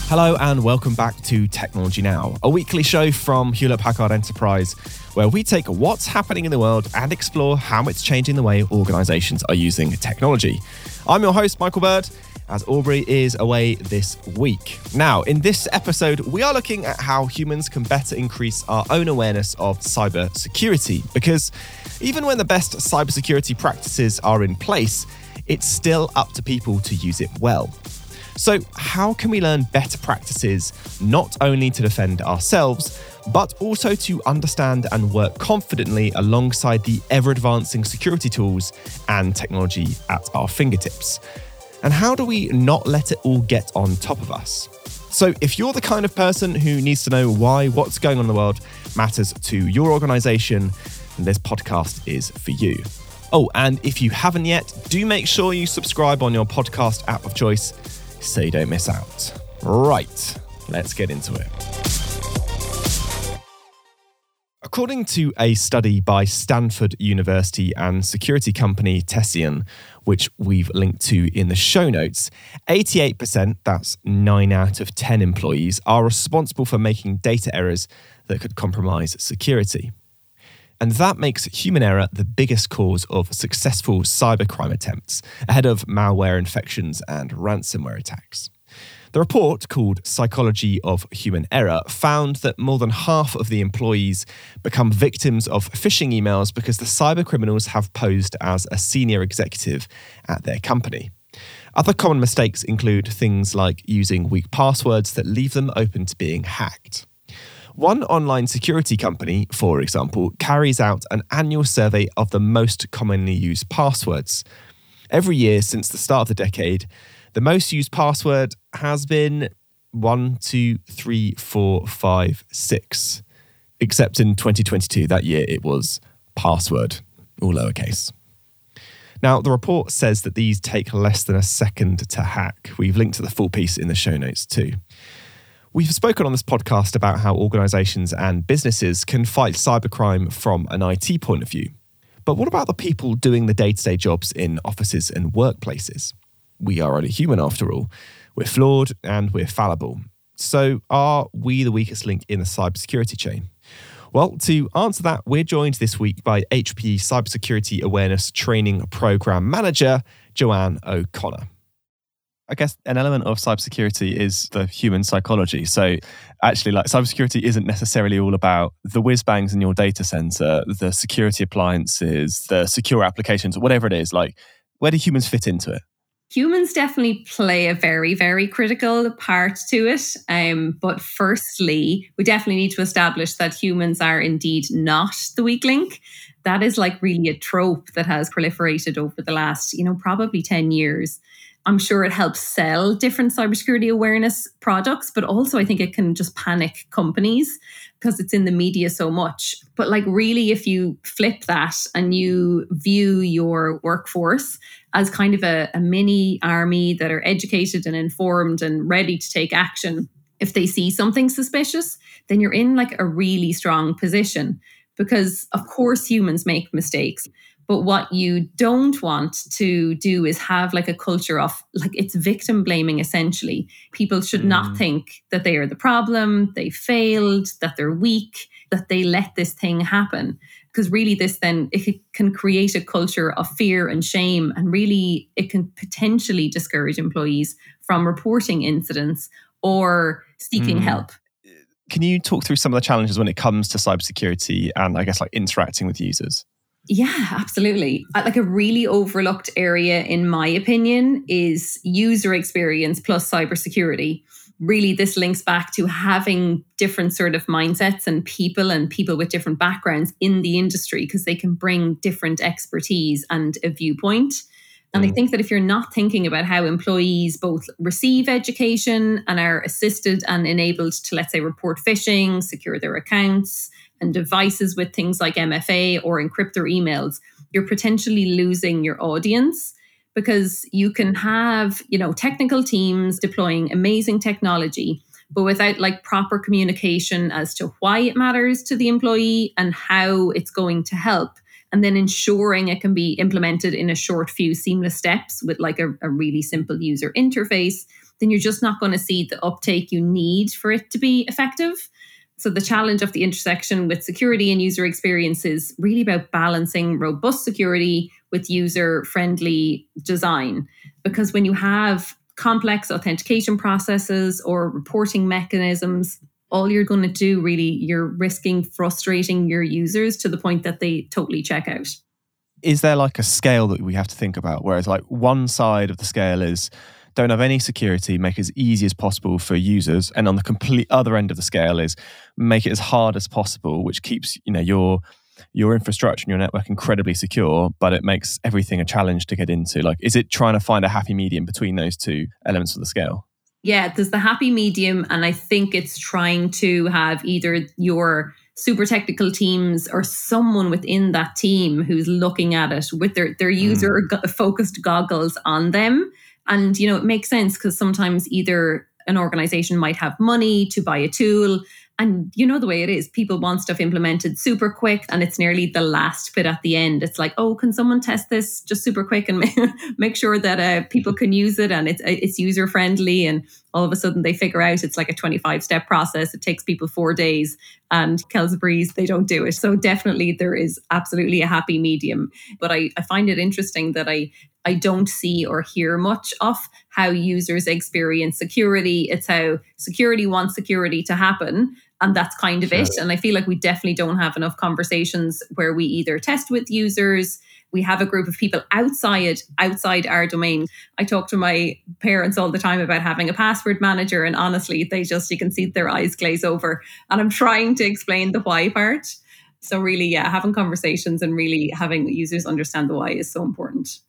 Hello and welcome back to Technology Now, a weekly show from Hewlett-Packard Enterprise, where we take what's happening in the world and explore how it's changing the way organisations are using technology. I'm your host, Michael Bird, as Aubrey is away this week. Now, in this episode, we are looking at how humans can better increase our own awareness of cyber security, because even when the best cybersecurity practices are in place, it's still up to people to use it well. So how can we learn better practices, not only to defend ourselves, but also to understand and work confidently alongside the ever-advancing security tools and technology at our fingertips? And how do we not let it all get on top of us? So if you're the kind of person who needs to know why what's going on in the world matters to your organization, then this podcast is for you. Oh, and if you haven't yet, do make sure you subscribe on your podcast app of choice so you don't miss out. Right, let's get into it. According to a study by Stanford University and security company Tessian, which we've linked to in the show notes, 88%, that's 9 out of 10 employees, are responsible for making data errors that could compromise security. And that makes human error the biggest cause of successful cybercrime attempts, ahead of malware infections and ransomware attacks. The report, called Psychology of Human Error, found that more than half of the employees become victims of phishing emails because the cybercriminals have posed as a senior executive at their company. Other common mistakes include things like using weak passwords that leave them open to being hacked. One online security company, for example, carries out an annual survey of the most commonly used passwords. Every year since the start of the decade, the most used password has been 1, 2, 3, 4, 5, 6. Except in 2022, that year it was password, all lowercase. Now, the report says that these take less than a second to hack. We've linked to the full piece in the show notes too. We've spoken on this podcast about how organisations and businesses can fight cybercrime from an IT point of view. But what about the people doing the day-to-day jobs in offices and workplaces? We are only human after all. We're flawed and we're fallible. So are we the weakest link in the cybersecurity chain? Well, to answer that, we're joined this week by HP Cybersecurity Awareness Training Programme Manager, Joanne O'Connor. I guess an element of cybersecurity is the human psychology. So actually, like, cybersecurity isn't necessarily all about the whiz-bangs in your data center, the security appliances, the secure applications, whatever it is. Like, where do humans fit into it? Humans definitely play a very, very critical part to it. But firstly, we definitely need to establish that humans are indeed not the weak link. That is like really a trope that has proliferated over the last, probably 10 years. I'm sure it helps sell different cybersecurity awareness products, but also I think it can just panic companies because it's in the media so much. But like really, if you flip that and you view your workforce as kind of a mini army that are educated and informed and ready to take action, if they see something suspicious, then you're in like a really strong position because of course humans make mistakes. But what you don't want to do is have like a culture of like it's victim blaming essentially. People should not think that they are the problem, they failed, that they're weak, that they let this thing happen. Because really this then, it can create a culture of fear and shame, and really it can potentially discourage employees from reporting incidents or seeking help. Can you talk through some of the challenges when it comes to cybersecurity and I guess like interacting with users? Yeah, absolutely. Like a really overlooked area, in my opinion, is user experience plus cybersecurity. Really, this links back to having different sort of mindsets and people with different backgrounds in the industry because they can bring different expertise and a viewpoint. And I think that if you're not thinking about how employees both receive education and are assisted and enabled to, let's say, report phishing, secure their accounts and devices with things like MFA or encrypt their emails, you're potentially losing your audience because you can have, technical teams deploying amazing technology, but without like proper communication as to why it matters to the employee and how it's going to help. And then ensuring it can be implemented in a short few seamless steps with like a really simple user interface, then you're just not going to see the uptake you need for it to be effective. So the challenge of the intersection with security and user experience is really about balancing robust security with user-friendly design. Because when you have complex authentication processes or reporting mechanisms, all you're going to do really, you're risking frustrating your users to the point that they totally check out. Is there like a scale that we have to think about? Whereas like one side of the scale is don't have any security, make it as easy as possible for users. And on the complete other end of the scale is make it as hard as possible, which keeps, your infrastructure and your network incredibly secure, but it makes everything a challenge to get into. Like, is it trying to find a happy medium between those two elements of the scale? Yeah, there's the happy medium. And I think it's trying to have either your super technical teams or someone within that team who's looking at it with their user focused goggles on them. And, it makes sense because sometimes either an organization might have money to buy a tool. And the way it is, people want stuff implemented super quick and it's nearly the last bit at the end. It's like, oh, can someone test this just super quick and make sure that people can use it and it's user friendly. And all of a sudden they figure out it's like a 25-step process. It takes people 4 days and kills a breeze. They don't do it. So definitely there is absolutely a happy medium. But I find it interesting that I don't see or hear much of how users experience security. It's how security wants security to happen. And that's kind of it. And I feel like we definitely don't have enough conversations where we either test with users, we have a group of people outside our domain. I talk to my parents all the time about having a password manager. And honestly, you can see their eyes glaze over. And I'm trying to explain the why part. So really, having conversations and really having users understand the why is so important.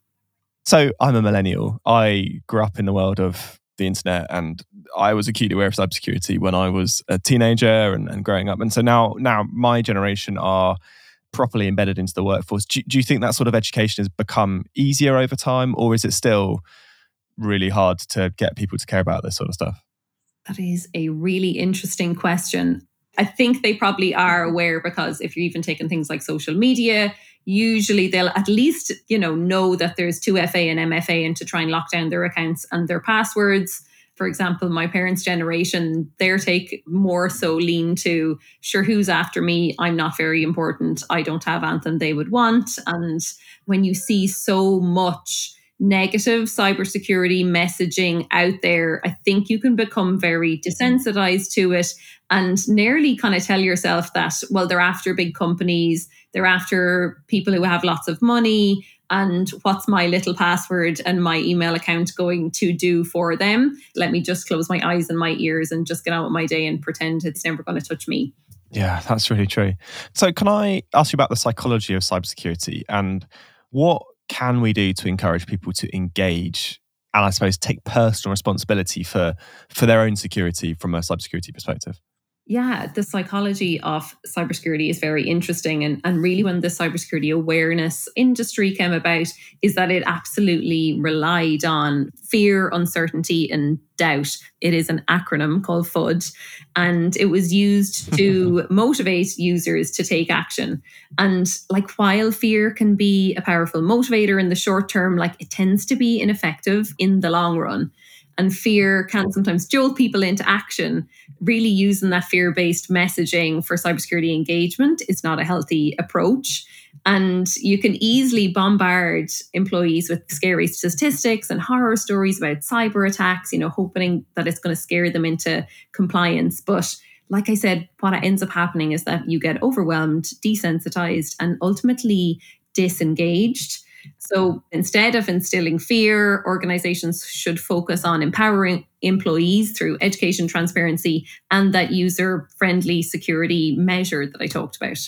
So I'm a millennial. I grew up in the world of the internet and I was acutely aware of cybersecurity when I was a teenager and growing up. And so now my generation are properly embedded into the workforce. Do you think that sort of education has become easier over time, or is it still really hard to get people to care about this sort of stuff? That is a really interesting question. I think they probably are aware because if you're even taking things like social media, usually they'll at least, know that there's 2FA and MFA and to try and lock down their accounts and their passwords. For example, my parents' generation, their take more so lean to, sure, who's after me? I'm not very important. I don't have anything they would want. And when you see so much negative cybersecurity messaging out there, I think you can become very desensitized to it and nearly kind of tell yourself that, well, they're after big companies, they're after people who have lots of money, and what's my little password and my email account going to do for them? Let me just close my eyes and my ears and just get on with my day and pretend it's never going to touch me. Yeah, that's really true. So can I ask you about the psychology of cybersecurity and what can we do to encourage people to engage and I suppose take personal responsibility for their own security from a cybersecurity perspective? Yeah, the psychology of cybersecurity is very interesting. And really when the cybersecurity awareness industry came about is that it absolutely relied on fear, uncertainty, and doubt. It is an acronym called FUD. And it was used to motivate users to take action. And while fear can be a powerful motivator in the short term, it tends to be ineffective in the long run. And fear can sometimes jolt people into action. Really using that fear-based messaging for cybersecurity engagement is not a healthy approach. And you can easily bombard employees with scary statistics and horror stories about cyber attacks, hoping that it's going to scare them into compliance. But like I said, what ends up happening is that you get overwhelmed, desensitized, and ultimately disengaged. So instead of instilling fear, organizations should focus on empowering employees through education, transparency, and that user-friendly security measure that I talked about.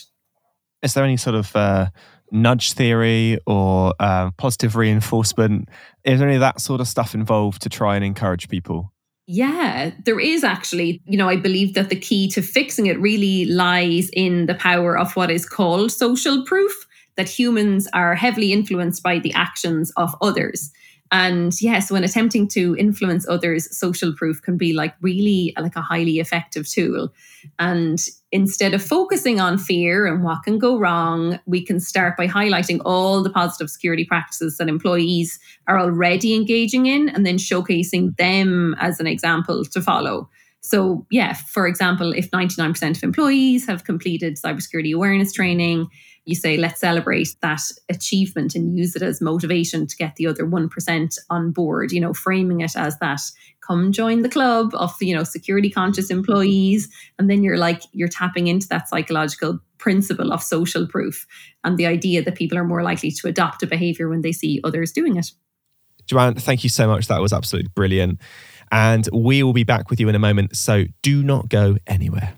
Is there any sort of nudge theory or positive reinforcement? Is there any of that sort of stuff involved to try and encourage people? Yeah, there is actually. I believe that the key to fixing it really lies in the power of what is called social proof, that humans are heavily influenced by the actions of others. And yes, when attempting to influence others, social proof can be like really like a highly effective tool. And instead of focusing on fear and what can go wrong, we can start by highlighting all the positive security practices that employees are already engaging in and then showcasing them as an example to follow. So yeah, for example, if 99% of employees have completed cybersecurity awareness training, you say, let's celebrate that achievement and use it as motivation to get the other 1% on board, framing it as that, come join the club of, security conscious employees. And then you're tapping into that psychological principle of social proof and the idea that people are more likely to adopt a behavior when they see others doing it. Joanne, thank you so much. That was absolutely brilliant. And we will be back with you in a moment, so do not go anywhere.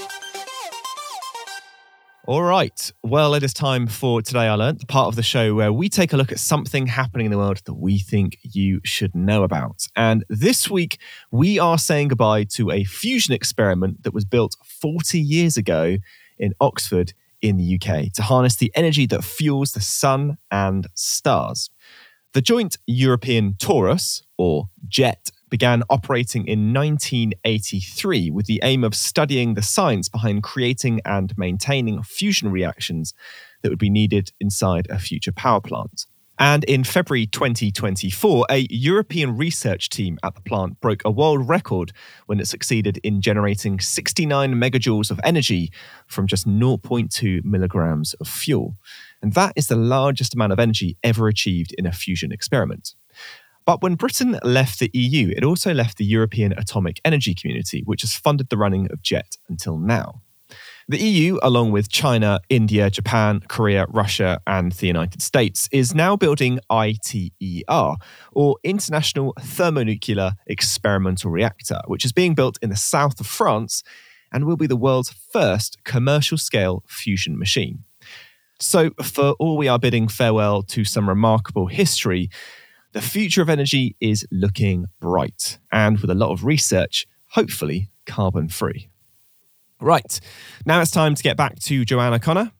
All right. Well, it is time for Today I Learned, the part of the show where we take a look at something happening in the world that we think you should know about. And this week, we are saying goodbye to a fusion experiment that was built 40 years ago in Oxford in the UK to harness the energy that fuels the sun and stars. The Joint European Torus, or JET, began operating in 1983 with the aim of studying the science behind creating and maintaining fusion reactions that would be needed inside a future power plant. And in February 2024, a European research team at the plant broke a world record when it succeeded in generating 69 megajoules of energy from just 0.2 milligrams of fuel. And that is the largest amount of energy ever achieved in a fusion experiment. But when Britain left the EU, it also left the European Atomic Energy Community, which has funded the running of JET until now. The EU, along with China, India, Japan, Korea, Russia, and the United States, is now building ITER, or International Thermonuclear Experimental Reactor, which is being built in the south of France and will be the world's first commercial-scale fusion machine. So, for all we are bidding farewell to some remarkable history, the future of energy is looking bright, and with a lot of research, hopefully carbon-free. Right, now it's time to get back to Joanne O'Connor.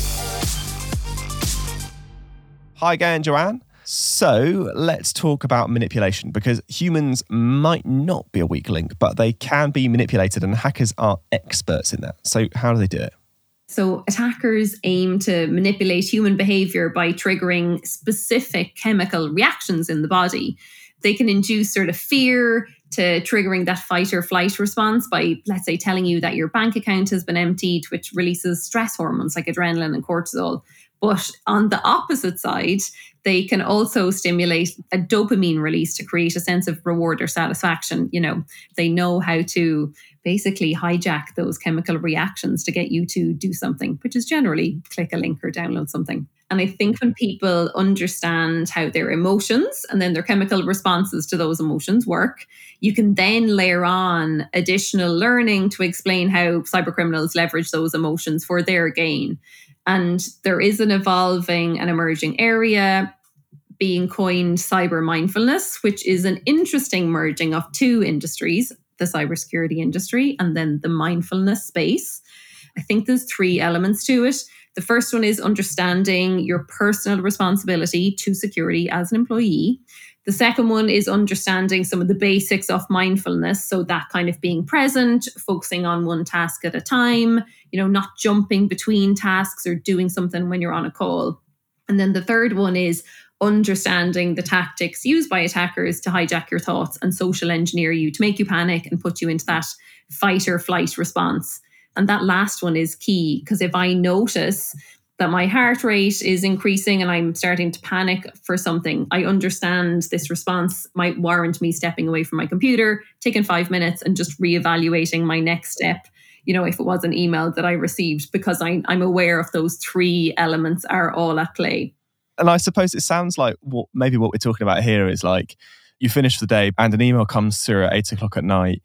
Hi again, Joanne. So let's talk about manipulation, because humans might not be a weak link, but they can be manipulated, and hackers are experts in that. So how do they do it? So attackers aim to manipulate human behavior by triggering specific chemical reactions in the body. They can induce sort of fear to triggering that fight or flight response by, let's say, telling you that your bank account has been emptied, which releases stress hormones like adrenaline and cortisol. But on the opposite side, they can also stimulate a dopamine release to create a sense of reward or satisfaction. They know how to basically hijack those chemical reactions to get you to do something, which is generally click a link or download something. And I think when people understand how their emotions and then their chemical responses to those emotions work, you can then layer on additional learning to explain how cybercriminals leverage those emotions for their gain. And there is an evolving and emerging area being coined cyber mindfulness, which is an interesting merging of two industries, the cybersecurity industry and then the mindfulness space. I think there's three elements to it. The first one is understanding your personal responsibility to security as an employee. The second one is understanding some of the basics of mindfulness. So that kind of being present, focusing on one task at a time, not jumping between tasks or doing something when you're on a call. And then the third one is understanding the tactics used by attackers to hijack your thoughts and social engineer you to make you panic and put you into that fight or flight response. And that last one is key, because if I notice that my heart rate is increasing and I'm starting to panic for something, I understand this response might warrant me stepping away from my computer, taking 5 minutes and just reevaluating my next step, if it was an email that I received, because I'm aware of those three elements are all at play. And I suppose it sounds like maybe what we're talking about here is like you finish the day and an email comes through at 8 o'clock at night,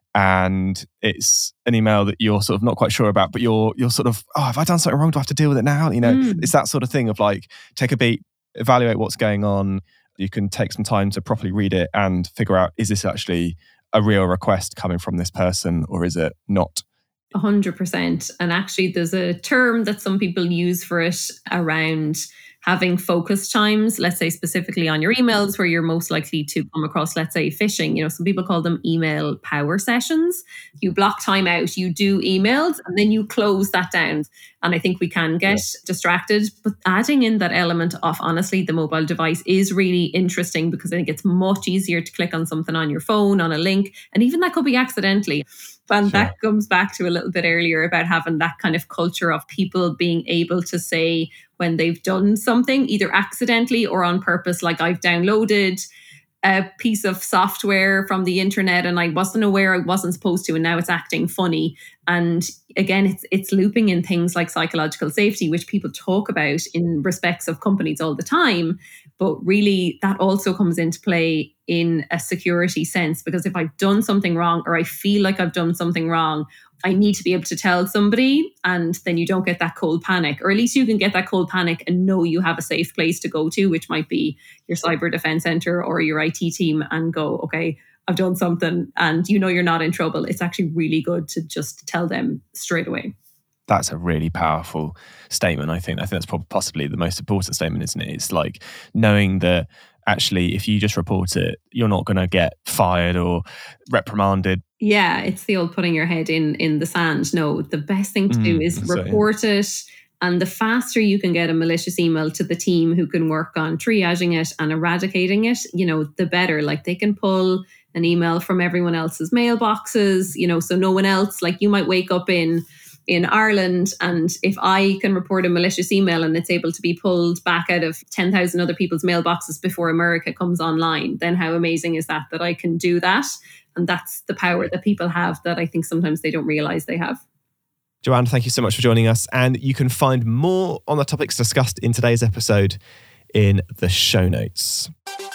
and it's an email that you're sort of not quite sure about, but you're sort of, have I done something wrong? Do I have to deal with it now? It's that sort of thing of like, take a beat, evaluate what's going on. You can take some time to properly read it and figure out, is this actually a real request coming from this person or is it not? 100%. And actually there's a term that some people use for it around having focus times, let's say specifically on your emails where you're most likely to come across, let's say, phishing. Some people call them email power sessions. You block time out, you do emails, and then you close that down. And I think we can get distracted, but adding in that element of, honestly, the mobile device is really interesting, because I think it's much easier to click on something on your phone, on a link, and even that could be accidentally. And that comes back to a little bit earlier about having that kind of culture of people being able to say when they've done something, either accidentally or on purpose, like I've downloaded a piece of software from the internet and I wasn't aware I wasn't supposed to, and now it's acting funny. And again, it's looping in things like psychological safety, which people talk about in respects of companies all the time. But really, that also comes into play in a security sense, because if I've done something wrong, or I feel like I've done something wrong, I need to be able to tell somebody, and then you don't get that cold panic, or at least you can get that cold panic and know you have a safe place to go to, which might be your cyber defense center or your IT team, and go, okay, I've done something, and you're not in trouble. It's actually really good to just tell them straight away. That's a really powerful statement. I think that's probably possibly the most important statement, isn't it? It's like knowing that actually, if you just report it, you're not going to get fired or reprimanded. Yeah, it's the old putting your head in the sand. No, the best thing to do is report it. And the faster you can get a malicious email to the team who can work on triaging it and eradicating it, the better. Like, they can pull an email from everyone else's mailboxes, so no one else, like, you might wake up in Ireland, and if I can report a malicious email and it's able to be pulled back out of 10,000 other people's mailboxes before America comes online, then how amazing is that I can do that? And that's the power that people have that I think sometimes they don't realize they have. Joanne, thank you so much for joining us. And you can find more on the topics discussed in today's episode in the show notes.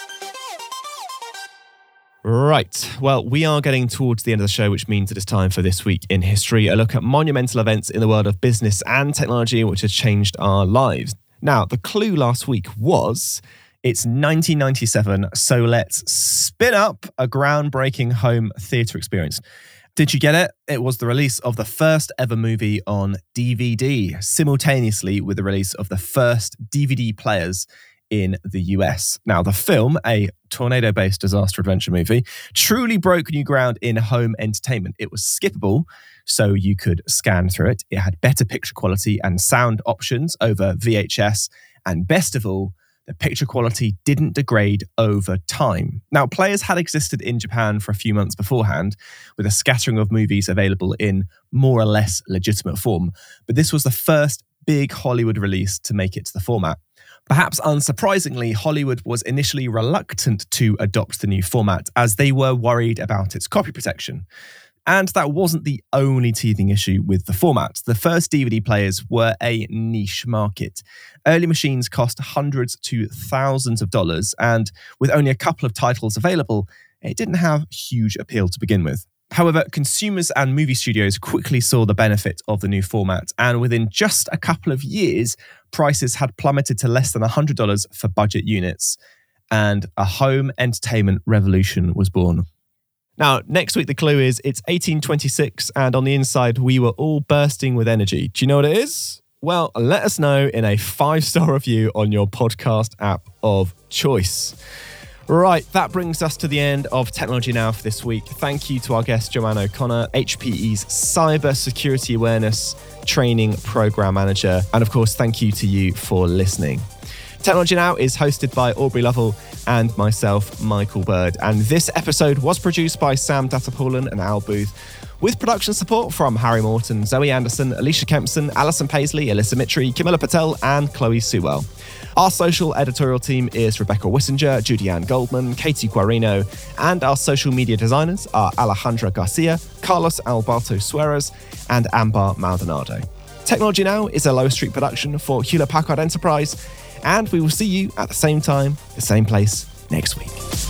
Right. Well, we are getting towards the end of the show, which means it is time for This Week in History, a look at monumental events in the world of business and technology which have changed our lives. Now, the clue last week was it's 1997, so let's spin up a groundbreaking home theatre experience. Did you get it? It was the release of the first ever movie on DVD, simultaneously with the release of the first DVD players in the US. Now, the film, a tornado-based disaster adventure movie, truly broke new ground in home entertainment. It was skippable, so you could scan through it. It had better picture quality and sound options over VHS. And best of all, the picture quality didn't degrade over time. Now, players had existed in Japan for a few months beforehand, with a scattering of movies available in more or less legitimate form. But this was the first big Hollywood release to make it to the format. Perhaps unsurprisingly, Hollywood was initially reluctant to adopt the new format as they were worried about its copy protection. And that wasn't the only teething issue with the format. The first DVD players were a niche market. Early machines cost hundreds to thousands of dollars, and with only a couple of titles available, it didn't have huge appeal to begin with. However, consumers and movie studios quickly saw the benefit of the new format, and within just a couple of years, prices had plummeted to less than $100 for budget units, and a home entertainment revolution was born. Now, next week, the clue is it's 1826, and on the inside, we were all bursting with energy. Do you know what it is? Well, let us know in a 5-star review on your podcast app of choice. Right, that brings us to the end of Technology Now for this week. Thank you to our guest, Joanne O'Connor, HPE's Cyber Security Awareness Training Program Manager. And of course, thank you to you for listening. Technology Now is hosted by Aubrey Lovell and myself, Michael Bird. And this episode was produced by Sam Datapoolan and Al Booth, with production support from Harry Morton, Zoe Anderson, Alicia Kempson, Alison Paisley, Alyssa Mitri, Camilla Patel, and Chloe Sewell. Our social editorial team is Rebecca Wissinger, Judy-Ann Goldman, Katie Guarino, and our social media designers are Alejandra Garcia, Carlos Alberto Suarez, and Ambar Maldonado. Technology Now is a Low Street production for Hewlett Packard Enterprise, and we will see you at the same time, the same place next week.